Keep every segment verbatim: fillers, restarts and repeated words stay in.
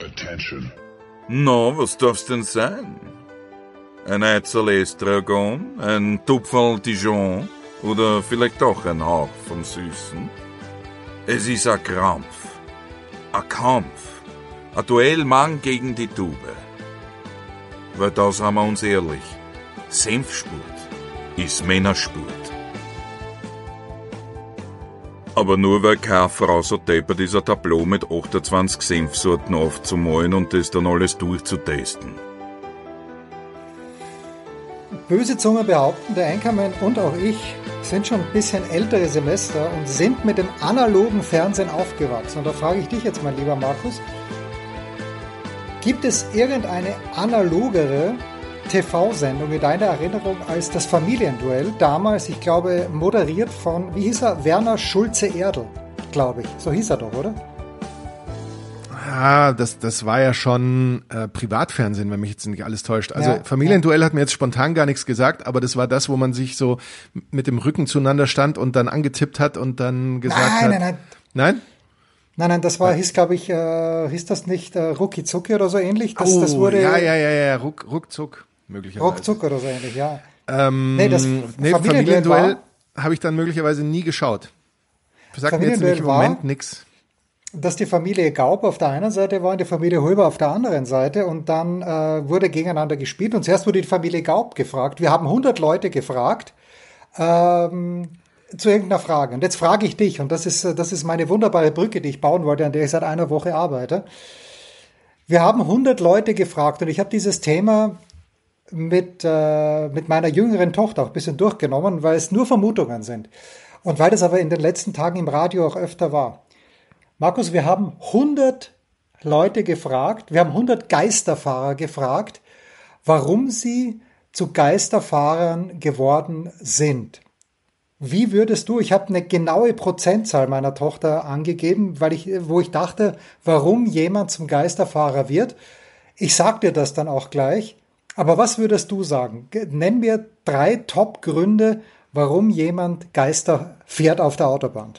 attention. No, was darf's denn sein? Ein Eizel Estragon, ein Tupferl Dijon oder vielleicht doch ein Hauch vom Süßen? Es ist ein Krampf, ein Kampf, ein Duell Mann gegen die Tube. Weil da sind wir uns ehrlich, Senfspurt ist Männerspurt. Aber nur weil keine Frau so deppert ist, ein Tableau mit achtundzwanzig Senfsorten aufzumalen und das dann alles durchzutesten. Böse Zungen behaupten, der Anchorman und auch ich sind schon ein bisschen ältere Semester und sind mit dem analogen Fernsehen aufgewachsen. Und da frage ich dich jetzt, mein lieber Markus, gibt es irgendeine analogere T V-Sendung in deiner Erinnerung als das Familienduell, damals, ich glaube, moderiert von, wie hieß er, Werner Schulze-Erdl, glaube ich. So hieß er doch, oder? Ja, das, das war ja schon äh, Privatfernsehen, wenn mich jetzt nicht alles täuscht. Also ja, Familienduell ja. hat mir jetzt spontan gar nichts gesagt, aber das war das, wo man sich so mit dem Rücken zueinander stand und dann angetippt hat und dann gesagt nein, hat. Nein, nein, nein. Nein, nein, das war, hieß, glaube ich, äh, hieß das nicht äh, Rucki Zucki oder so ähnlich? Das, oh, das wurde, ja, ja, ja, ja, Ruck, Ruckzuck, möglicherweise. Ruckzuck oder so ähnlich, ja. Ähm, nee, das nee, Familienduell, Familienduell habe ich dann möglicherweise nie geschaut. Sagt mir jetzt im Moment nichts. Dass die Familie Gaub auf der einen Seite war und die Familie Hulber auf der anderen Seite und dann äh, wurde gegeneinander gespielt und zuerst wurde die Familie Gaub gefragt. Wir haben hundert Leute gefragt ähm, zu irgendeiner Frage. Und jetzt frage ich dich, und das ist, das ist meine wunderbare Brücke, die ich bauen wollte, an der ich seit einer Woche arbeite. Wir haben hundert Leute gefragt und ich habe dieses Thema mit, äh, mit meiner jüngeren Tochter auch ein bisschen durchgenommen, weil es nur Vermutungen sind. Und weil das aber in den letzten Tagen im Radio auch öfter war. Markus, wir haben hundert Leute gefragt, wir haben hundert Geisterfahrer gefragt, warum sie zu Geisterfahrern geworden sind. Wie würdest du, ich habe eine genaue Prozentzahl meiner Tochter angegeben, weil ich, wo ich dachte, warum jemand zum Geisterfahrer wird. Ich sag dir das dann auch gleich. Aber was würdest du sagen? Nenn mir drei Top-Gründe, warum jemand Geister fährt auf der Autobahn.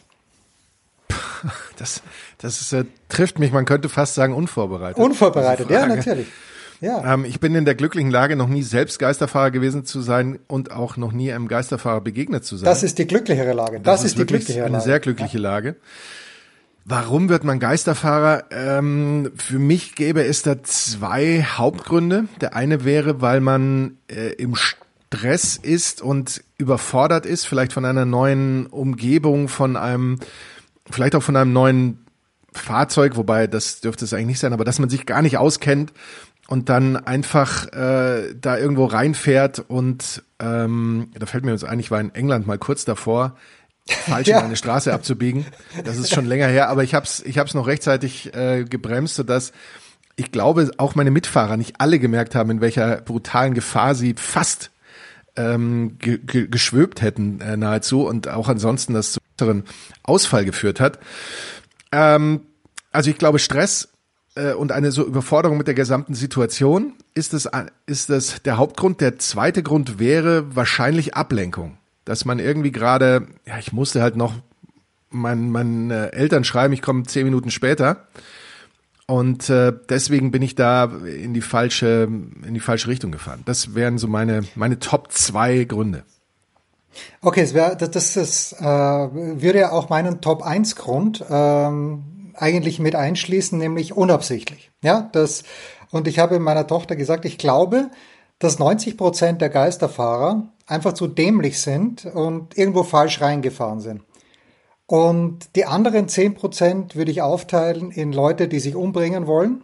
Das, das ist, äh, trifft mich, man könnte fast sagen, unvorbereitet. Unvorbereitet, ja, natürlich. Ja. Ähm, ich bin in der glücklichen Lage, noch nie selbst Geisterfahrer gewesen zu sein und auch noch nie einem Geisterfahrer begegnet zu sein. Das ist die glücklichere Lage. Das, das ist, ist die glücklichere eine Lage. sehr glückliche ja. Lage. Warum wird man Geisterfahrer? Ähm, für mich gäbe es da zwei Hauptgründe. Der eine wäre, weil man äh, im Stress ist und überfordert ist, vielleicht von einer neuen Umgebung, von einem vielleicht auch von einem neuen Fahrzeug, wobei das dürfte es eigentlich nicht sein, aber dass man sich gar nicht auskennt und dann einfach äh, da irgendwo reinfährt und ähm, da fällt mir jetzt ein, ich war in England mal kurz davor, falsch ja. in eine Straße abzubiegen. Das ist schon länger her, aber ich hab's, ich hab's noch rechtzeitig äh, gebremst, sodass ich glaube, auch meine Mitfahrer nicht alle gemerkt haben, in welcher brutalen Gefahr sie fast ähm, ge- ge- geschwöbt hätten äh, nahezu und auch ansonsten das zu weiteren Ausfall geführt hat. Ähm, also ich glaube, Stress äh, und eine so Überforderung mit der gesamten Situation ist das, ist das der Hauptgrund. Der zweite Grund wäre wahrscheinlich Ablenkung. Dass man irgendwie gerade, ja, ich musste halt noch meinen meinen äh, Eltern schreiben, ich komme zehn Minuten später. Und äh, deswegen bin ich da in die falsche in die falsche Richtung gefahren. Das wären so meine meine Top zwei Gründe. Okay, es wär, das, das, das äh, würde ja auch meinen Top eins Grund ähm, eigentlich mit einschließen, nämlich unabsichtlich. Ja, das und ich habe meiner Tochter gesagt, ich glaube, dass neunzig Prozent der Geisterfahrer einfach zu dämlich sind und irgendwo falsch reingefahren sind. Und die anderen zehn Prozent würde ich aufteilen in Leute, die sich umbringen wollen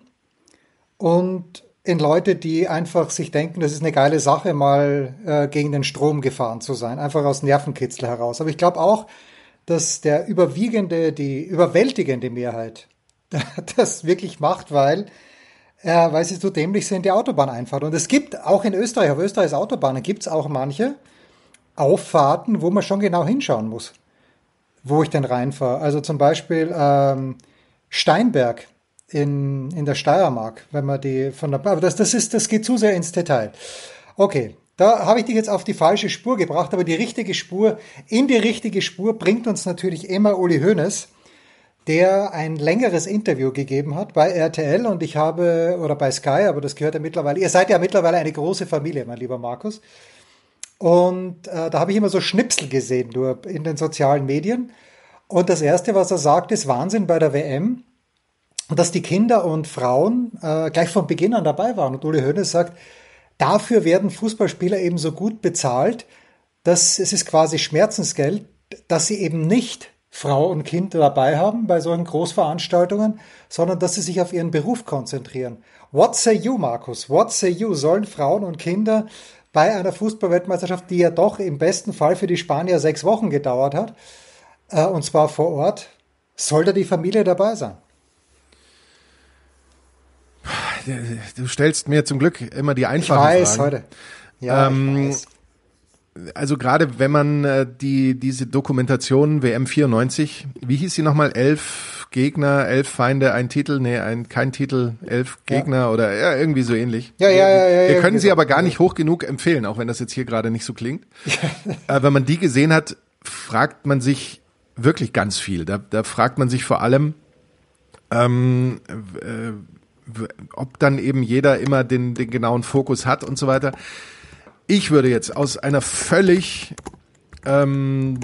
und in Leute, die einfach sich denken, das ist eine geile Sache, mal äh, gegen den Strom gefahren zu sein, einfach aus Nervenkitzel heraus. Aber ich glaube auch, dass der überwiegende, die überwältigende Mehrheit das wirklich macht, weil, äh, weil sie so dämlich sind, die Autobahn einfahren. Und es gibt auch in Österreich, auf Österreichs Autobahnen gibt es auch manche Auffahrten, wo man schon genau hinschauen muss, wo ich denn reinfahre. Also zum Beispiel ähm, Steinberg in, in der Steiermark, wenn man die von der, aber das, das ist, das geht zu sehr ins Detail. Okay, da habe ich dich jetzt auf die falsche Spur gebracht, aber die richtige Spur, in die richtige Spur bringt uns natürlich immer Uli Hoeneß, der ein längeres Interview gegeben hat bei R T L und ich habe, oder bei Sky, aber das gehört ja mittlerweile, ihr seid ja mittlerweile eine große Familie, mein lieber Markus. Und äh, da habe ich immer so Schnipsel gesehen nur in den sozialen Medien. Und das Erste, was er sagt, ist Wahnsinn bei der W M, dass die Kinder und Frauen äh, gleich von Beginn an dabei waren. Und Uli Hoeneß sagt, dafür werden Fußballspieler eben so gut bezahlt, dass es ist quasi Schmerzensgeld, dass sie eben nicht Frau und Kind dabei haben bei solchen Großveranstaltungen, sondern dass sie sich auf ihren Beruf konzentrieren. What say you, Markus? What say you? Sollen Frauen und Kinder bei einer Fußballweltmeisterschaft, die ja doch im besten Fall für die Spanier sechs Wochen gedauert hat, äh, und zwar vor Ort, soll da die Familie dabei sein? Du stellst mir zum Glück immer die einfachen Fragen. Ich weiß, Fragen. heute. Ja, ähm, ich weiß. Also gerade wenn man äh, die diese Dokumentation W M vierundneunzig, wie hieß sie nochmal? Elf Gegner, elf Feinde, ein Titel, nee, ein kein Titel, elf Gegner ja. oder ja, irgendwie so ähnlich. Ja, ja, ja. ja Wir ja, können sie so. aber gar nicht hoch genug empfehlen, auch wenn das jetzt hier gerade nicht so klingt. äh, wenn man die gesehen hat, fragt man sich wirklich ganz viel. Da, da fragt man sich vor allem, ähm, äh, ob dann eben jeder immer den, den genauen Fokus hat und so weiter. Ich würde jetzt aus einer völlig, ähm,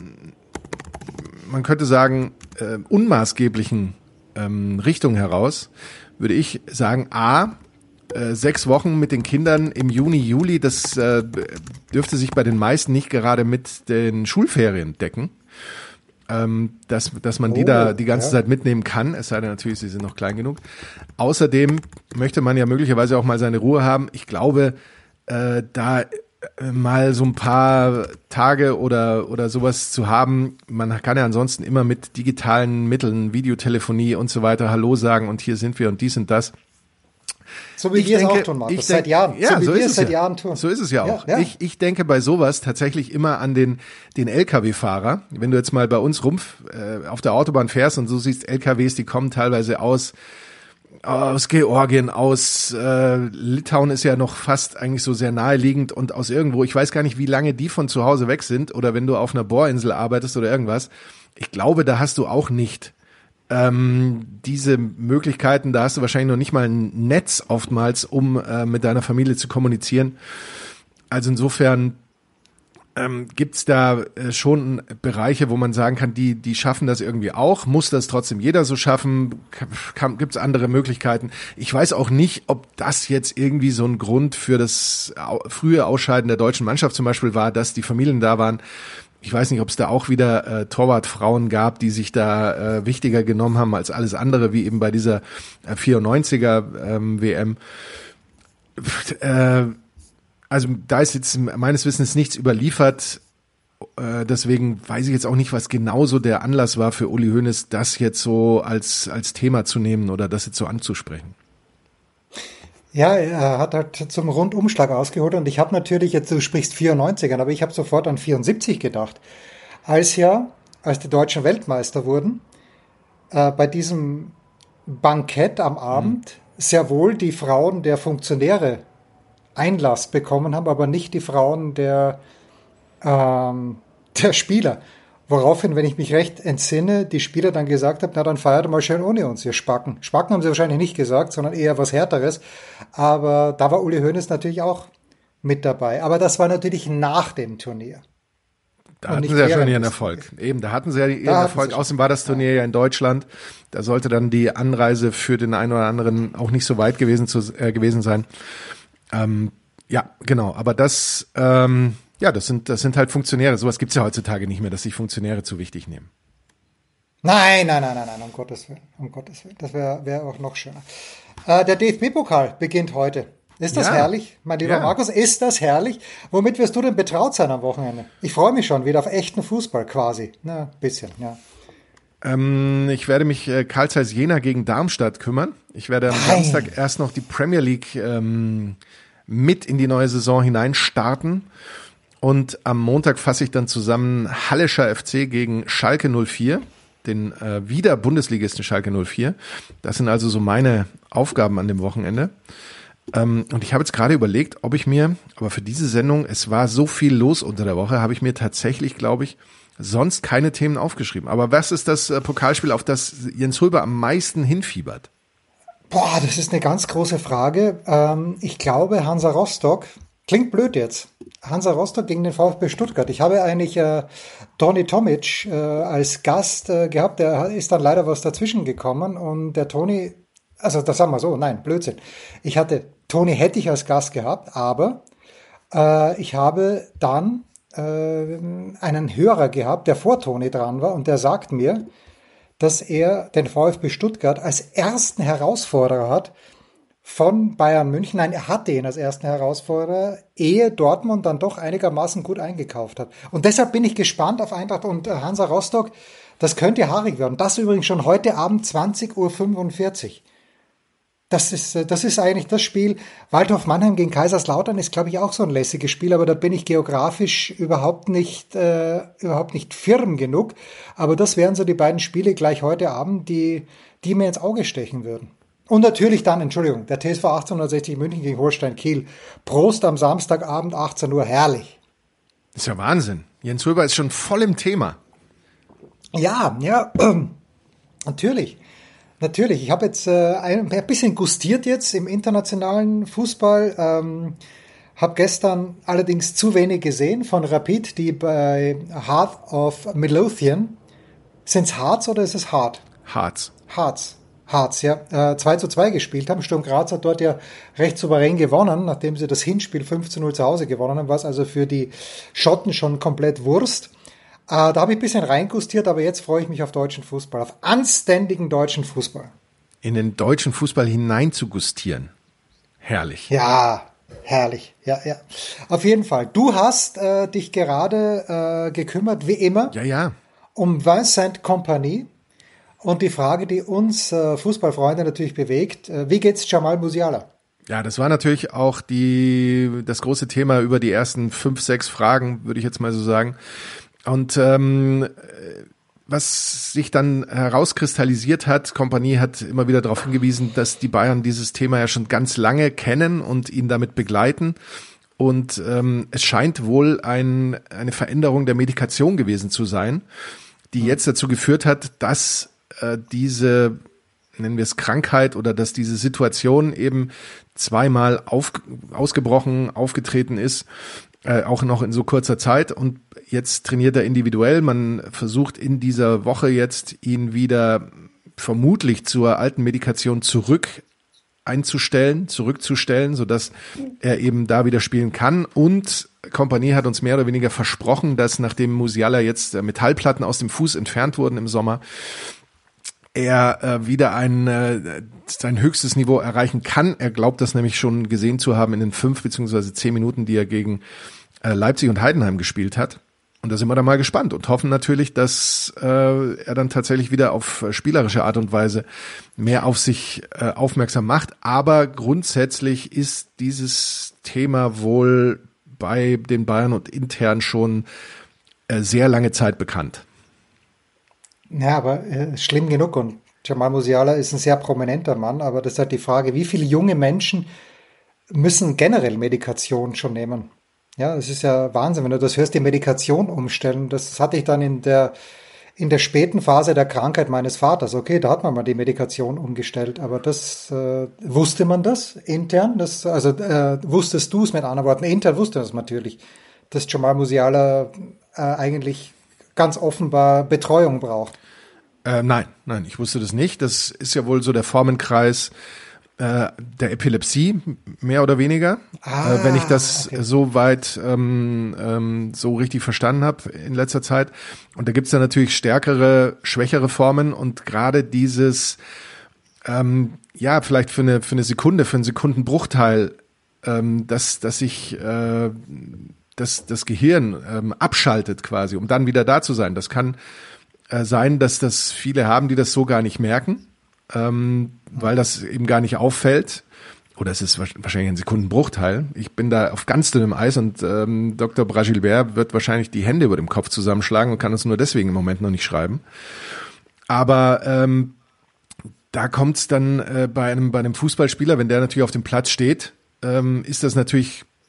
man könnte sagen, äh, unmaßgeblichen ähm, Richtung heraus, würde ich sagen, a, äh, sechs Wochen mit den Kindern im Juni, Juli, das äh, dürfte sich bei den meisten nicht gerade mit den Schulferien decken. Ähm, dass, dass man die oh, da die ganze ja. Zeit mitnehmen kann, es sei denn natürlich, sie sind noch klein genug. Außerdem möchte man ja möglicherweise auch mal seine Ruhe haben. Ich glaube, äh, da äh, mal so ein paar Tage oder oder sowas zu haben, man kann ja ansonsten immer mit digitalen Mitteln, Videotelefonie und so weiter Hallo sagen und hier sind wir und dies und das. So wie ich wir denke, es auch tun, Markus, seit Jahren. Ja, so wie so wir es seit ja. Jahren tun. So ist es ja auch. Ja, ja. Ich, ich denke bei sowas tatsächlich immer an den, den L K W-Fahrer. Wenn du jetzt mal bei uns rum äh, auf der Autobahn fährst und so siehst L K Ws, die kommen teilweise aus aus Georgien, aus äh, Litauen ist ja noch fast eigentlich so sehr naheliegend und aus irgendwo, ich weiß gar nicht, wie lange die von zu Hause weg sind oder wenn du auf einer Bohrinsel arbeitest oder irgendwas. Ich glaube, da hast du auch nicht ähm, diese Möglichkeiten, da hast du wahrscheinlich noch nicht mal ein Netz oftmals, um äh, mit deiner Familie zu kommunizieren. Also insofern ähm, gibt's da äh, schon Bereiche, wo man sagen kann, die die schaffen das irgendwie auch. Muss das trotzdem jeder so schaffen? Kann, gibt's andere Möglichkeiten? Ich weiß auch nicht, ob das jetzt irgendwie so ein Grund für das au- frühe Ausscheiden der deutschen Mannschaft zum Beispiel war, dass die Familien da waren. Ich weiß nicht, ob es da auch wieder äh, Torwartfrauen gab, die sich da äh, wichtiger genommen haben als alles andere, wie eben bei dieser äh, vierundneunziger ähm, W M. Äh, also da ist jetzt meines Wissens nichts überliefert. Äh, deswegen weiß ich jetzt auch nicht, was genau so der Anlass war für Uli Hoeneß, das jetzt so als als Thema zu nehmen oder das jetzt so anzusprechen. Ja, er hat halt zum Rundumschlag ausgeholt und ich habe natürlich, jetzt du sprichst vierundneunzig, aber ich habe sofort an vierundsiebzig gedacht. Als ja, als die Deutschen Weltmeister wurden, äh, bei diesem Bankett am Abend mhm. sehr wohl die Frauen der Funktionäre Einlass bekommen haben, aber nicht die Frauen der, ähm, der Spieler. Woraufhin, wenn ich mich recht entsinne, die Spieler dann gesagt haben, na dann feiert mal schön ohne uns, ihr Spacken. Spacken haben sie wahrscheinlich nicht gesagt, sondern eher was Härteres. Aber da war Uli Hoeneß natürlich auch mit dabei. Aber das war natürlich nach dem Turnier. Da hatten sie ja schon ihren Erfolg. Eben, da hatten sie ja ihren Erfolg. Außerdem war das Turnier ja in Deutschland. Da sollte dann die Anreise für den einen oder anderen auch nicht so weit gewesen, zu, äh, gewesen sein. Ähm, ja, genau. Aber das... Ähm, Ja, das sind das sind halt Funktionäre. Sowas gibt's ja heutzutage nicht mehr, dass sich Funktionäre zu wichtig nehmen. Nein, nein, nein, nein, nein, um Gottes Willen, um Gottes Willen. Das wäre wär auch noch schöner. Äh, der D F B-Pokal beginnt heute. Ist das ja herrlich, mein lieber ja. Markus? Ist das herrlich? Womit wirst du denn betraut sein am Wochenende? Ich freue mich schon wieder auf echten Fußball quasi. Na, ein bisschen, ja. Ähm, ich werde mich äh, Carl Zeiss Jena gegen Darmstadt kümmern. Ich werde am Nein. Samstag erst noch die Premier League ähm, mit in die neue Saison hinein starten. Und am Montag fasse ich dann zusammen Hallischer F C gegen Schalke null vier, den äh, wieder Bundesligisten Schalke null vier. Das sind also so meine Aufgaben an dem Wochenende. Ähm, und ich habe jetzt gerade überlegt, ob ich mir, aber für diese Sendung, es war so viel los unter der Woche, habe ich mir tatsächlich, glaube ich, sonst keine Themen aufgeschrieben. Aber was ist das äh, Pokalspiel, auf das Jens Hulber am meisten hinfiebert? Boah, das ist eine ganz große Frage. Ähm, ich glaube, Hansa Rostock, klingt blöd jetzt, Hansa Rostock gegen den VfB Stuttgart. Ich habe eigentlich äh, Toni Tomic äh, als Gast äh, gehabt, der ist dann leider was dazwischen gekommen und der Toni, also das sagen wir so, nein, Blödsinn. Ich hatte, Toni hätte ich als Gast gehabt, aber äh, ich habe dann äh, einen Hörer gehabt, der vor Toni dran war und der sagt mir, dass er den VfB Stuttgart als ersten Herausforderer hat von Bayern München. Nein, er hatte ihn als ersten Herausforderer, ehe Dortmund dann doch einigermaßen gut eingekauft hat. Und deshalb bin ich gespannt auf Eintracht und Hansa Rostock. Das könnte haarig werden. Das übrigens schon heute Abend zwanzig Uhr fünfundvierzig. Das ist, das ist eigentlich das Spiel. Waldhof Mannheim gegen Kaiserslautern ist, glaube ich, auch so ein lässiges Spiel, aber da bin ich geografisch überhaupt nicht, äh, überhaupt nicht firm genug. Aber das wären so die beiden Spiele gleich heute Abend, die, die mir ins Auge stechen würden. Und natürlich dann, Entschuldigung, der T S V achtzehnhundertsechzig München gegen Holstein Kiel. Prost am Samstagabend, achtzehn Uhr, herrlich. Das ist ja Wahnsinn. Jens Hulber ist schon voll im Thema. Ja, ja, äh, natürlich. Natürlich, ich habe jetzt äh, ein, ein bisschen gustiert jetzt im internationalen Fußball, ähm, habe gestern allerdings zu wenig gesehen von Rapid, die bei Heart of Midlothian, sind es Hearts oder ist es Hart? Hearts. Hearts, Hearts, ja, äh, zwei zu zwei gespielt haben. Sturm Graz hat dort ja recht souverän gewonnen, nachdem sie das Hinspiel fünf zu null zu Hause gewonnen haben, was also für die Schotten schon komplett Wurst. Uh, da habe ich ein bisschen reingustiert, aber jetzt freue ich mich auf deutschen Fußball, auf anständigen deutschen Fußball. In den deutschen Fußball hinein zu gustieren. Herrlich. Ja, herrlich. Ja, ja. Auf jeden Fall. Du hast äh, dich gerade äh, gekümmert, wie immer, Ja, ja. um Vincent Kompany. Und die Frage, die uns äh, Fußballfreunde natürlich bewegt, äh, wie geht's Jamal Musiala? Ja, das war natürlich auch die das große Thema über die ersten fünf, sechs Fragen, würde ich jetzt mal so sagen. Und ähm, was sich dann herauskristallisiert hat, Kompanie hat immer wieder darauf hingewiesen, dass die Bayern dieses Thema ja schon ganz lange kennen und ihn damit begleiten. Und ähm, es scheint wohl ein, eine Veränderung der Medikation gewesen zu sein, die jetzt dazu geführt hat, dass äh, diese, nennen wir es Krankheit oder dass diese Situation eben zweimal auf, ausgebrochen, aufgetreten ist, äh, auch noch in so kurzer Zeit. Und jetzt trainiert er individuell. Man versucht in dieser Woche jetzt, ihn wieder vermutlich zur alten Medikation zurück einzustellen, zurückzustellen, sodass er eben da wieder spielen kann. Und Kompanie hat uns mehr oder weniger versprochen, dass nachdem Musiala jetzt Metallplatten aus dem Fuß entfernt wurden im Sommer, er äh, wieder ein äh, sein höchstes Niveau erreichen kann. Er glaubt das nämlich schon gesehen zu haben in den fünf beziehungsweise zehn Minuten, die er gegen äh, Leipzig und Heidenheim gespielt hat. Und da sind wir dann mal gespannt und hoffen natürlich, dass äh, er dann tatsächlich wieder auf spielerische Art und Weise mehr auf sich äh, aufmerksam macht. Aber grundsätzlich ist dieses Thema wohl bei den Bayern und intern schon äh, sehr lange Zeit bekannt. Ja, aber äh, schlimm genug. Und Jamal Musiala ist ein sehr prominenter Mann, aber das ist halt die Frage, wie viele junge Menschen müssen generell Medikation schon nehmen? Ja, es ist ja Wahnsinn, wenn du das hörst, die Medikation umstellen. Das hatte ich dann in der, in der späten Phase der Krankheit meines Vaters. Okay, da hat man mal die Medikation umgestellt, aber das, äh, wusste man das intern? Das, also, äh, wusstest du es mit anderen Worten? Intern wusste das natürlich, dass Jamal Musiala äh, eigentlich ganz offenbar Betreuung braucht. Äh, nein, nein, ich wusste das nicht. Das ist ja wohl so der Formenkreis äh, der Epilepsie, mehr oder weniger. Ah, äh, wenn ich das okay. so weit ähm, ähm, so richtig verstanden habe in letzter Zeit. Und da gibt's dann natürlich stärkere, schwächere Formen und gerade dieses, ähm, ja, vielleicht für eine, für eine Sekunde, für einen Sekundenbruchteil, ähm, dass, dass ich äh, das, das Gehirn ähm, abschaltet quasi, um dann wieder da zu sein. Das kann äh, sein, dass das viele haben, die das so gar nicht merken, ähm, weil das eben gar nicht auffällt. Oder es ist wahrscheinlich ein Sekundenbruchteil. Ich bin da auf ganz dünnem Eis und ähm, Doktor Bragilbert wird wahrscheinlich die Hände über dem Kopf zusammenschlagen und kann es nur deswegen im Moment noch nicht schreiben. Aber ähm, da kommt es dann äh, bei einem bei einem Fußballspieler, wenn der natürlich auf dem Platz steht, ähm, ist das natürlich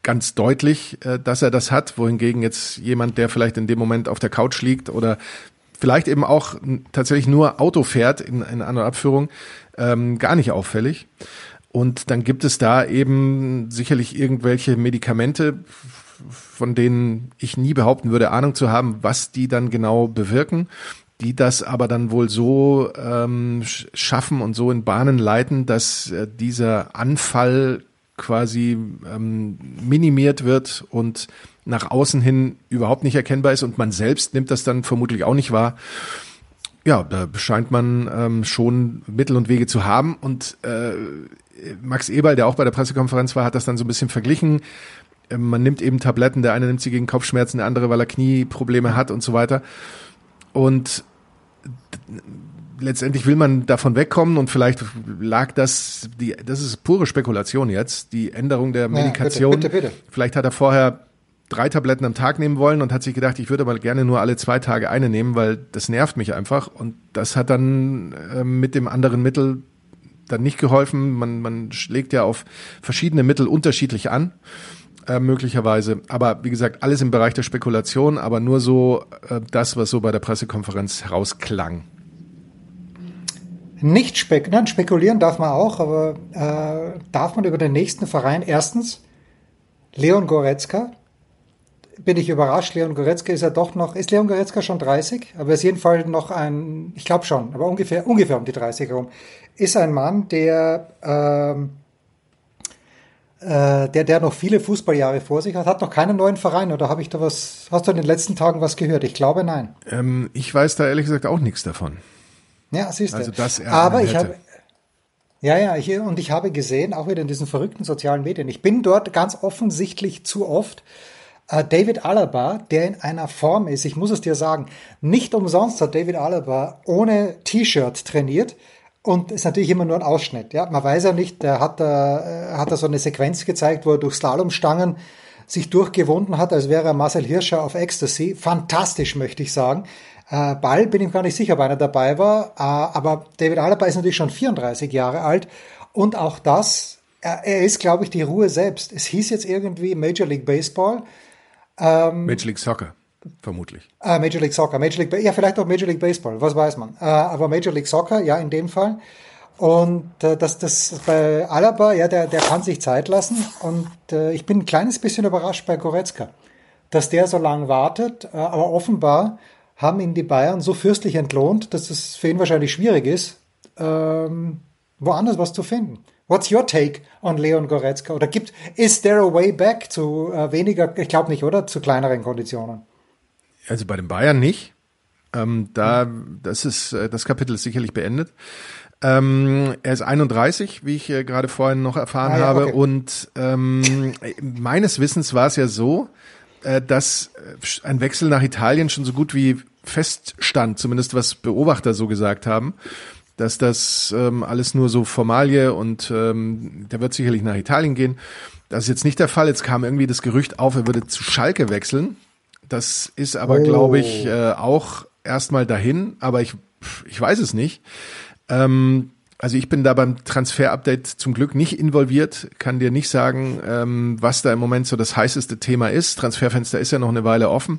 ganz deutlich, äh, dass er das hat, wohingegen jetzt jemand, der vielleicht in dem Moment auf der Couch liegt oder vielleicht eben auch tatsächlich nur Auto fährt in, in einer Abführung, ähm, gar nicht auffällig. Und dann gibt es da eben sicherlich irgendwelche Medikamente, von denen ich nie behaupten würde, Ahnung zu haben, was die dann genau bewirken, die das aber dann wohl so ähm, schaffen und so in Bahnen leiten, dass äh, dieser Anfall quasi ähm, minimiert wird und nach außen hin überhaupt nicht erkennbar ist und man selbst nimmt das dann vermutlich auch nicht wahr. Ja, da scheint man ähm, schon Mittel und Wege zu haben und äh, Max Eberl, der auch bei der Pressekonferenz war, hat das dann so ein bisschen verglichen. Man nimmt eben Tabletten, der eine nimmt sie gegen Kopfschmerzen, der andere, weil er Knieprobleme hat und so weiter. Und letztendlich will man davon wegkommen und vielleicht lag das, die, das ist pure Spekulation jetzt, die Änderung der Medikation. Ja, bitte, bitte, bitte. Vielleicht hat er vorher drei Tabletten am Tag nehmen wollen und hat sich gedacht, ich würde aber gerne nur alle zwei Tage eine nehmen, weil das nervt mich einfach. Und das hat dann äh, mit dem anderen Mittel dann nicht geholfen. Man, man schlägt ja auf verschiedene Mittel unterschiedlich an. Äh, möglicherweise, aber wie gesagt, alles im Bereich der Spekulation, aber nur so äh, das, was so bei der Pressekonferenz herausklang. Nicht spek- Nein, spekulieren darf man auch, aber äh, darf man über den nächsten Verein erstens, Leon Goretzka, bin ich überrascht, Leon Goretzka ist ja doch noch, ist Leon Goretzka schon dreißig? Aber ist jedenfalls noch ein, ich glaube schon, aber ungefähr, ungefähr um die dreißig herum, ist ein Mann, der ähm, Der, der noch viele Fußballjahre vor sich hat, hat noch keinen neuen Verein, oder habe ich da was, hast du in den letzten Tagen was gehört? Ich glaube, nein. Ähm, ich weiß da ehrlich gesagt auch nichts davon. Ja, siehst du. Also, dass er Aber ich hätte. habe, ja, ja, ich, und ich habe gesehen, auch wieder in diesen verrückten sozialen Medien, ich bin dort ganz offensichtlich zu oft, äh, David Alaba, der in einer Form ist, ich muss es dir sagen, nicht umsonst hat David Alaba ohne T-Shirt trainiert. Und ist natürlich immer nur ein Ausschnitt. Ja, man weiß ja nicht, der hat da, hat da so eine Sequenz gezeigt, wo er durch Slalomstangen sich durchgewunden hat, als wäre er Marcel Hirscher auf Ecstasy. Fantastisch, möchte ich sagen. Äh, Ball bin ich gar nicht sicher, ob einer dabei war. Äh, aber David Alaba ist natürlich schon vierunddreißig Jahre alt. Und auch das, er, er ist, glaube ich, die Ruhe selbst. Es hieß jetzt irgendwie Major League Baseball. Ähm, Major League Soccer. Vermutlich. Ah, Major League Soccer, Major League, ja, vielleicht auch Major League Baseball, was weiß man. Äh, aber Major League Soccer, ja, in dem Fall. Und äh, das, das bei Alaba, ja, der, der kann sich Zeit lassen. Und äh, ich bin ein kleines bisschen überrascht bei Goretzka, dass der so lange wartet. Äh, aber offenbar haben ihn die Bayern so fürstlich entlohnt, dass es für ihn wahrscheinlich schwierig ist, ähm, woanders was zu finden. What's your take on Leon Goretzka? Oder gibt, is there a way back zu äh, weniger, ich glaube nicht, oder? Zu kleineren Konditionen? Also bei den Bayern nicht. Ähm, da, das ist, das Kapitel ist sicherlich beendet. Ähm, er ist einunddreißig, wie ich äh, gerade vorhin noch erfahren ah, ja, habe. Okay. Und ähm, meines Wissens war es ja so, äh, dass ein Wechsel nach Italien schon so gut wie feststand, zumindest was Beobachter so gesagt haben, dass das ähm, alles nur so Formalie und ähm, der wird sicherlich nach Italien gehen. Das ist jetzt nicht der Fall. Jetzt kam irgendwie das Gerücht auf, er würde zu Schalke wechseln. Das ist aber, oh. glaube ich, äh, auch erstmal dahin, aber ich, ich weiß es nicht. Ähm, also ich bin da beim Transfer-Update zum Glück nicht involviert, kann dir nicht sagen, ähm, was da im Moment so das heißeste Thema ist. Transferfenster ist ja noch eine Weile offen.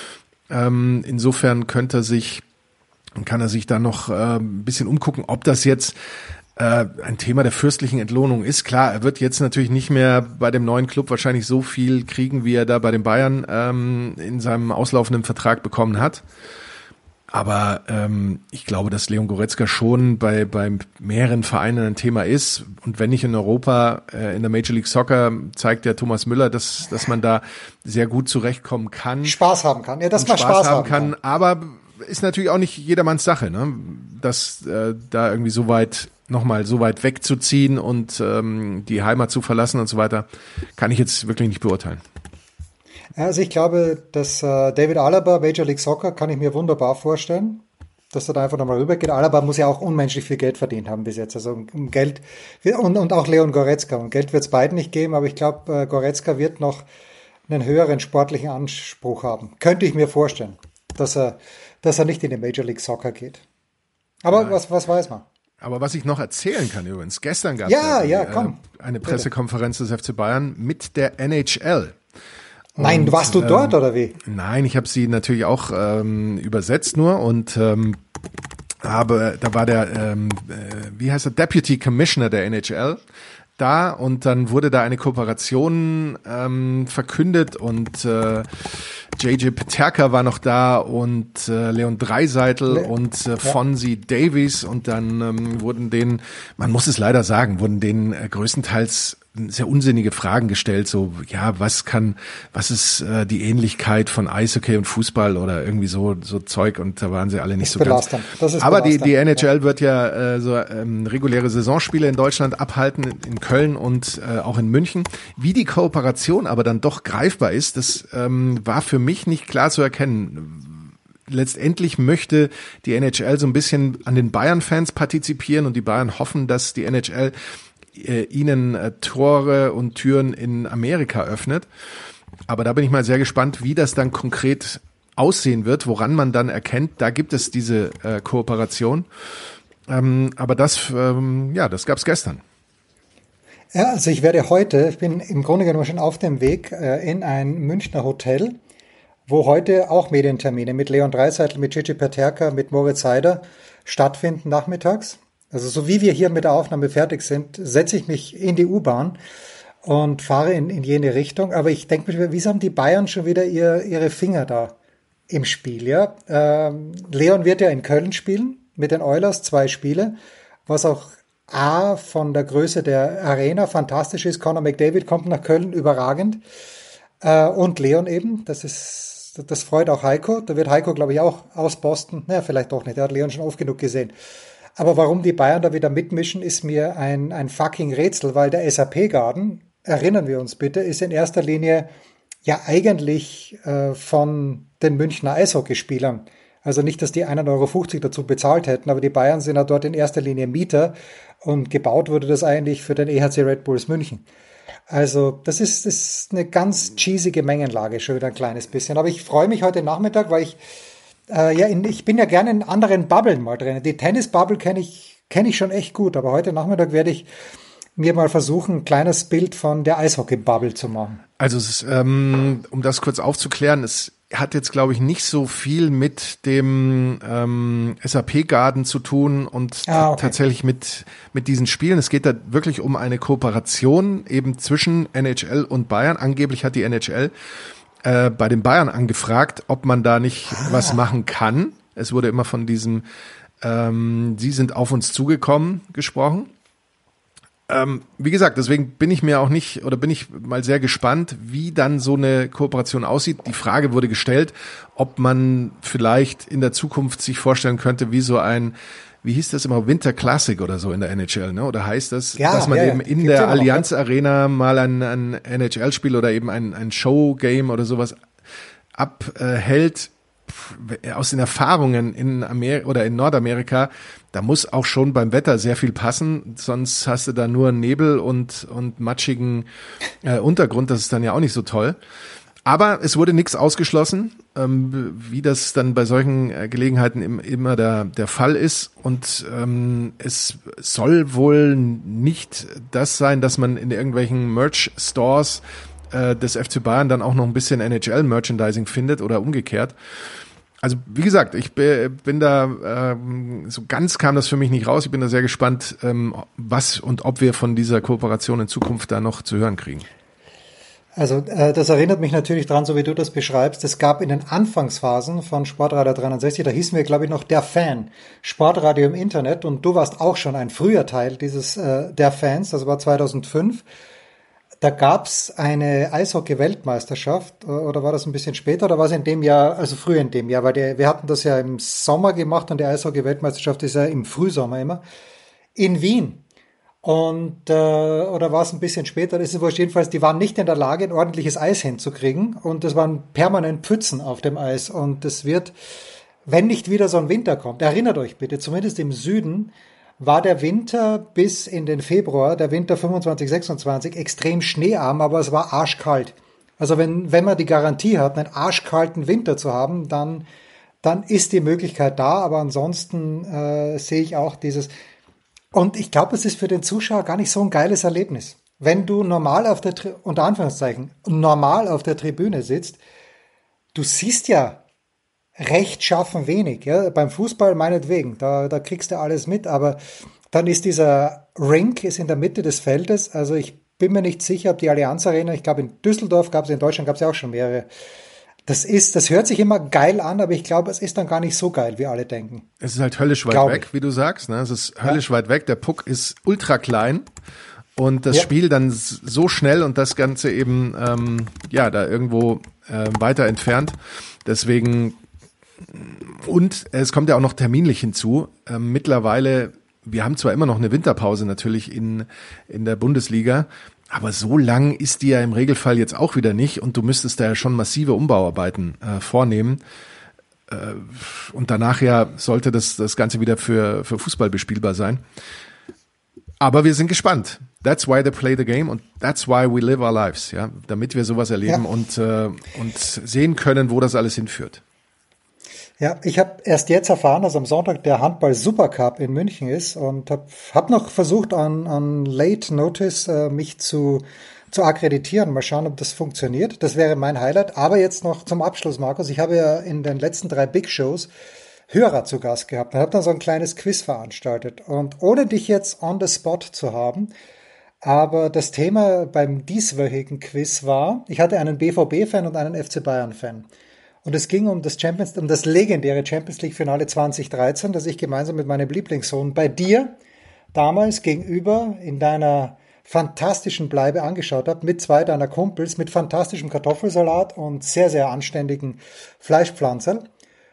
Ähm, insofern könnte er sich, kann er sich da noch äh, ein bisschen umgucken, ob das jetzt ein Thema der fürstlichen Entlohnung ist. Klar, er wird jetzt natürlich nicht mehr bei dem neuen Club wahrscheinlich so viel kriegen, wie er da bei den Bayern ähm, in seinem auslaufenden Vertrag bekommen hat. Aber ähm, ich glaube, dass Leon Goretzka schon bei, bei mehreren Vereinen ein Thema ist. Und wenn nicht in Europa, äh, in der Major League Soccer zeigt ja Thomas Müller, dass, dass man da sehr gut zurechtkommen kann. Spaß haben kann. Ja, dass man Spaß, Spaß haben haben kann. kann. Aber ist natürlich auch nicht jedermanns Sache, ne? Dass äh, da irgendwie so weit nochmal so weit wegzuziehen und ähm, die Heimat zu verlassen und so weiter, kann ich jetzt wirklich nicht beurteilen. Also ich glaube, dass äh, David Alaba, Major League Soccer, kann ich mir wunderbar vorstellen, dass er da einfach nochmal rübergeht. Alaba muss ja auch unmenschlich viel Geld verdient haben bis jetzt. Also um Geld, und, und auch Leon Goretzka. Und Geld wird es beiden nicht geben, aber ich glaube, äh, Goretzka wird noch einen höheren sportlichen Anspruch haben. Könnte ich mir vorstellen, dass er, dass er nicht in die Major League Soccer geht. Aber ja. was, was weiß man? Aber was ich noch erzählen kann übrigens, gestern gab es ja, ja, ja, äh, komm, eine Pressekonferenz des F C Bayern mit der N H L. Nein, und, warst du dort ähm, oder wie? Nein, ich habe sie natürlich auch ähm, übersetzt nur und ähm, habe, da war der, ähm, äh, wie heißt der, Deputy Commissioner der N H L da und dann wurde da eine Kooperation ähm, verkündet und äh, J J Peterka war noch da und äh, Leon Dreiseitel Le und äh, Fonzie ja. Davies und dann ähm, wurden denen, man muss es leider sagen, wurden denen äh, größtenteils sehr unsinnige Fragen gestellt, so, ja, was kann, was ist äh, die Ähnlichkeit von Eishockey und Fußball oder irgendwie so so Zeug und da waren sie alle nicht das so belastend. ganz. Das ist Aber die, die N H L ja. wird ja äh, so ähm, reguläre Saisonspiele in Deutschland abhalten, in Köln und äh, auch in München. Wie die Kooperation aber dann doch greifbar ist, das ähm, war für mich nicht klar zu erkennen. Letztendlich möchte die N H L so ein bisschen an den Bayern-Fans partizipieren und die Bayern hoffen, dass die N H L äh, ihnen äh, Tore und Türen in Amerika öffnet. Aber da bin ich mal sehr gespannt, wie das dann konkret aussehen wird, woran man dann erkennt, da gibt es diese äh, Kooperation. Ähm, aber das, ähm, ja, das gab es gestern. Ja, also ich werde heute, ich bin im Grunde genommen schon auf dem Weg äh, in ein Münchner Hotel, wo heute auch Medientermine mit Leon Dreiseitel, mit J J Peterka, mit Moritz Seider stattfinden nachmittags. Also so wie wir hier mit der Aufnahme fertig sind, setze ich mich in die U-Bahn und fahre in, in jene Richtung. Aber ich denke mir, wieso haben die Bayern schon wieder ihr, ihre Finger da im Spiel? Ja? Ähm, Leon wird ja in Köln spielen, mit den Oilers, zwei Spiele, was auch A, von der Größe der Arena fantastisch ist. Conor McDavid kommt nach Köln, überragend. Äh, und Leon eben, das ist, das freut auch Heiko. Da wird Heiko, glaube ich, auch aus Boston, naja, vielleicht doch nicht, der hat Leon schon oft genug gesehen. Aber warum die Bayern da wieder mitmischen, ist mir ein, ein fucking Rätsel, weil der S A P-Garden, erinnern wir uns bitte, ist in erster Linie ja eigentlich äh, von den Münchner Eishockeyspielern. Also nicht, dass die einen Euro fünfzig dazu bezahlt hätten, aber die Bayern sind ja dort in erster Linie Mieter und gebaut wurde das eigentlich für den E H C Red Bulls München. Also das ist, das ist eine ganz cheesy Gemengenlage, schon wieder ein kleines bisschen. Aber ich freue mich heute Nachmittag, weil ich Äh, ja, in, ich bin ja gerne in anderen Bubblen mal drin. Die Tennis-Bubble kenne ich, kenne ich schon echt gut, aber heute Nachmittag werde ich mir mal versuchen, ein kleines Bild von der Eishockey-Bubble zu machen. Also es ist, ähm, um das kurz aufzuklären, es hat jetzt, glaube ich, nicht so viel mit dem ähm, S A P-Garden zu tun und ah, okay. tatsächlich mit mit diesen Spielen. Es geht da wirklich um eine Kooperation eben zwischen N H L und Bayern. Angeblich hat die N H L Äh, bei den Bayern angefragt, ob man da nicht ah. was machen kann. Es wurde immer von diesem, ähm, sie sind auf uns zugekommen, gesprochen. Ähm, wie gesagt, deswegen bin ich mir auch nicht, oder bin ich mal sehr gespannt, wie dann so eine Kooperation aussieht. Die Frage wurde gestellt, ob man vielleicht in der Zukunft sich vorstellen könnte, wie so ein, wie hieß das immer, Winter Classic oder so in der N H L, ne? Oder heißt das, ja, dass man ja, eben ja. in Gibt's der ja noch, Allianz ja. Arena mal ein, ein N H L-Spiel oder eben ein, ein Show-Game oder sowas abhält? Aus den Erfahrungen in Amerika oder in Nordamerika, da muss auch schon beim Wetter sehr viel passen, sonst hast du da nur Nebel und, und matschigen äh, Untergrund, das ist dann ja auch nicht so toll. Aber es wurde nichts ausgeschlossen, ähm, wie das dann bei solchen äh, Gelegenheiten im, immer der, der Fall ist. Und ähm, es soll wohl nicht das sein, dass man in irgendwelchen Merch-Stores äh, des F C Bayern dann auch noch ein bisschen N H L-Merchandising findet oder umgekehrt. Also wie gesagt, ich bin da, ähm, so ganz kam das für mich nicht raus. Ich bin da sehr gespannt, ähm, was und ob wir von dieser Kooperation in Zukunft da noch zu hören kriegen. Also äh, das erinnert mich natürlich dran, so wie du das beschreibst. Es gab in den Anfangsphasen von Sportradio dreiundsechzig, da hießen wir, glaube ich, noch der Fan, Sportradio im Internet. Und du warst auch schon ein früher Teil dieses äh, der Fans, das war zweitausendfünf. Da gab's eine Eishockey-Weltmeisterschaft, oder war das ein bisschen später, oder war es in dem Jahr, also früher in dem Jahr, weil die, wir hatten das ja im Sommer gemacht und die Eishockey-Weltmeisterschaft ist ja im Frühsommer immer, in Wien. Und äh, oder war es ein bisschen später, das ist wurscht, jedenfalls, die waren nicht in der Lage, ein ordentliches Eis hinzukriegen und es waren permanent Pfützen auf dem Eis und es wird, wenn nicht wieder so ein Winter kommt, erinnert euch bitte, zumindest im Süden war der Winter bis in den Februar, der Winter fünfundzwanzig, sechsundzwanzig, extrem schneearm, aber es war arschkalt. Also wenn wenn man die Garantie hat, einen arschkalten Winter zu haben, dann dann ist die Möglichkeit da, aber ansonsten äh, sehe ich auch dieses. Und ich glaube, es ist für den Zuschauer gar nicht so ein geiles Erlebnis. Wenn du normal auf der, unter Anführungszeichen, normal auf der Tribüne sitzt, du siehst ja rechtschaffen wenig. Ja? Beim Fußball meinetwegen, da, da kriegst du alles mit, aber dann ist dieser Rink ist in der Mitte des Feldes. Also ich bin mir nicht sicher, ob die Allianz Arena, ich glaube in Düsseldorf gab es, in Deutschland gab es ja auch schon mehrere. Das ist, das hört sich immer geil an, aber ich glaube, es ist dann gar nicht so geil, wie alle denken. Es ist halt höllisch weit Glaube weg, ich. wie du sagst. Ne? Es ist höllisch Ja. weit weg. Der Puck ist ultra klein und das Ja. Spiel dann s- so schnell und das Ganze eben ähm, ja da irgendwo äh, weiter entfernt. Deswegen und es kommt ja auch noch terminlich hinzu. Ähm, mittlerweile, wir haben zwar immer noch eine Winterpause natürlich in in der Bundesliga. Aber so lang ist die ja im Regelfall jetzt auch wieder nicht und du müsstest da ja schon massive Umbauarbeiten äh, vornehmen. Äh, und danach ja sollte das, das Ganze wieder für, für Fußball bespielbar sein. Aber wir sind gespannt. That's why they play the game und that's why we live our lives, ja, damit wir sowas erleben Ja. und, äh, und sehen können, wo das alles hinführt. Ja, ich habe erst jetzt erfahren, dass am Sonntag der Handball-Supercup in München ist und habe hab noch versucht, an, an Late Notice äh, mich zu, zu akkreditieren. Mal schauen, ob das funktioniert. Das wäre mein Highlight. Aber jetzt noch zum Abschluss, Markus. Ich habe ja in den letzten drei Big Shows Hörer zu Gast gehabt. Ich habe dann so ein kleines Quiz veranstaltet. Und ohne dich jetzt on the spot zu haben, aber das Thema beim dieswöchigen Quiz war, ich hatte einen B V B-Fan und einen F C Bayern-Fan. Und es ging um das Champions, um das legendäre Champions League Finale zwanzig dreizehn, das ich gemeinsam mit meinem Lieblingssohn bei dir damals gegenüber in deiner fantastischen Bleibe angeschaut habe, mit zwei deiner Kumpels, mit fantastischem Kartoffelsalat und sehr, sehr anständigen Fleischpflanzerl.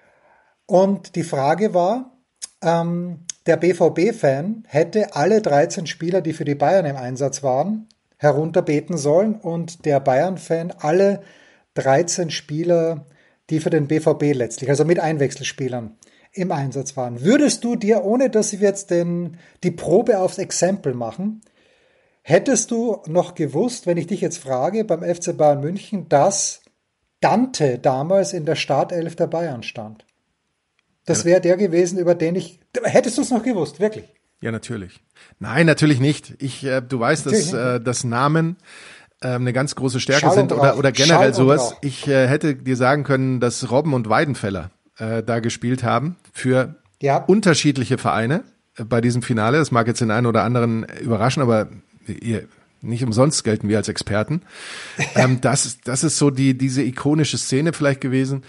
Und die Frage war, ähm, der B V B-Fan hätte alle dreizehn Spieler, die für die Bayern im Einsatz waren, herunterbeten sollen und der Bayern-Fan alle dreizehn Spieler, die für den B V B letztlich, also mit Einwechselspielern, im Einsatz waren. Würdest du dir, ohne dass wir jetzt den, die Probe aufs Exempel machen, hättest du noch gewusst, wenn ich dich jetzt frage, beim F C Bayern München, dass Dante damals in der Startelf der Bayern stand? Das wäre der gewesen, über den ich... Hättest du es noch gewusst, wirklich? Ja, natürlich. Nein, natürlich nicht. Ich, äh, du weißt, dass, Natürlich äh, dass Namen ähm, eine ganz große Stärke Schall und sind oder, Rauch. oder generell Schall und sowas. Rauch. Ich äh, hätte dir sagen können, dass Robben und Weidenfeller äh, da gespielt haben für Ja. unterschiedliche Vereine äh, bei diesem Finale. Das mag jetzt den einen oder anderen überraschen, aber ihr, nicht umsonst gelten wir als Experten. ähm, das, das ist so die diese ikonische Szene vielleicht gewesen.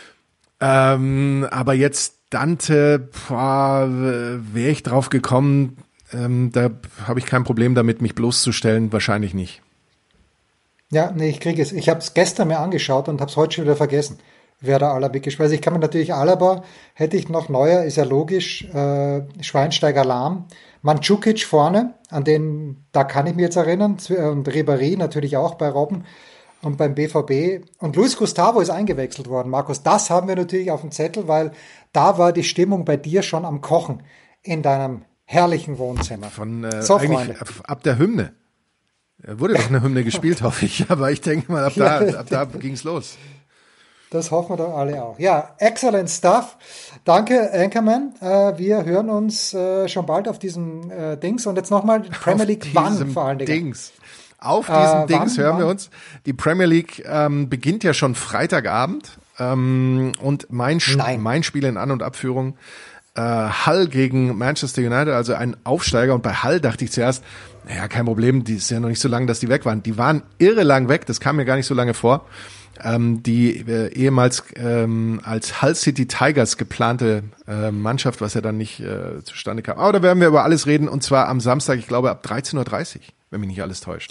Ähm, aber jetzt Dante, wäre ich drauf gekommen, ähm, da habe ich kein Problem damit, mich bloßzustellen, wahrscheinlich nicht. Ja, nee, ich kriege es. Ich habe es gestern mir angeschaut und habe es heute schon wieder vergessen, wer da Alaba gespielt hat. Also ich kann mir natürlich Alaba, hätte ich noch Neuer, ist ja logisch, äh, Schweinsteiger Lahm, Mandzukic vorne, an den, da kann ich mich jetzt erinnern, und Ribéry natürlich auch bei Robben und beim B V B. Und Luis Gustavo ist eingewechselt worden, Markus. Das haben wir natürlich auf dem Zettel, weil da war die Stimmung bei dir schon am Kochen in deinem herrlichen Wohnzimmer. Von äh, So, eigentlich Freunde. ab, ab der Hymne. Äh, Wurde doch eine Hymne gespielt, hoffe ich. Aber ich denke mal, ab da, ab da ging's los. Das hoffen wir doch alle auch. Ja, excellent stuff. Danke, Anchorman. Äh, wir hören uns äh, schon bald auf diesem äh, Dings. Und jetzt nochmal Premier League, wann diesem vor allen Dingen? Dings. Auf diesem Äh, Dings wann, hören wir wann? uns. Die Premier League ähm, beginnt ja schon Freitagabend. Ähm, und mein, Sp- Nein. mein Spiel in An- und Abführung äh, Hull gegen Manchester United, also ein Aufsteiger. Und bei Hull dachte ich zuerst, naja, kein Problem, die ist ja noch nicht so lange, dass die weg waren. Die waren irre lang weg, das kam mir gar nicht so lange vor. Ähm, die äh, ehemals ähm, als Hull City Tigers geplante äh, Mannschaft, was ja dann nicht äh, zustande kam. Aber da werden wir über alles reden, und zwar am Samstag, ich glaube ab dreizehn Uhr dreißig, wenn mich nicht alles täuscht.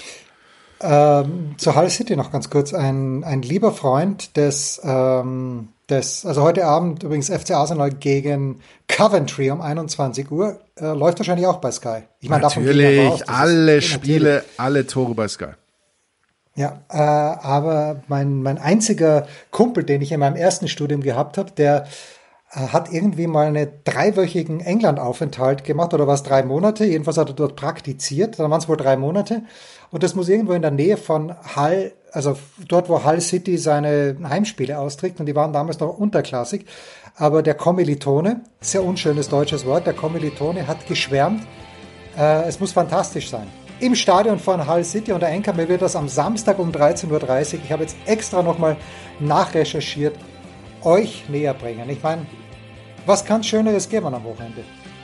Ähm, zu Hull City noch ganz kurz. Ein, ein lieber Freund des, ähm, des, also heute Abend übrigens F C Arsenal gegen Coventry um einundzwanzig Uhr, äh, läuft wahrscheinlich auch bei Sky. Ich meine, davon gehen wir Natürlich, aus, das ist- alle natürlich. Spiele, alle Tore bei Sky. Ja, äh, aber mein, mein einziger Kumpel, den ich in meinem ersten Studium gehabt habe, der äh, hat irgendwie mal einen dreiwöchigen England-Aufenthalt gemacht, oder war es drei Monate? Jedenfalls hat er dort praktiziert, dann waren es wohl drei Monate. Und das muss irgendwo in der Nähe von Hull, also dort, wo Hull City seine Heimspiele austrägt, und die waren damals noch unterklassig. Aber der Kommilitone, sehr unschönes deutsches Wort, der Kommilitone hat geschwärmt, Äh, es muss fantastisch sein. Im Stadion von Hull City und der N K M wird das am Samstag um dreizehn Uhr dreißig, ich habe jetzt extra nochmal nachrecherchiert, euch näher bringen. Ich meine, was kann es Schöneres geben am Wochenende?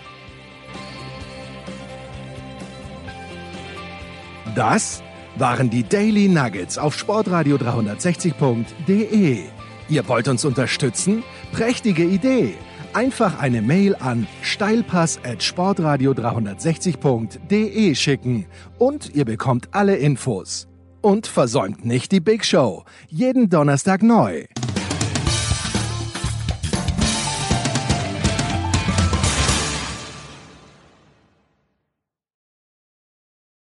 Das waren die Daily Nuggets auf sportradio dreihundertsechzig punkt de. Ihr wollt uns unterstützen? Prächtige Idee! Einfach eine Mail an steilpass at sportradio dreihundertsechzig punkt de schicken und ihr bekommt alle Infos. Und versäumt nicht die Big Show. Jeden Donnerstag neu.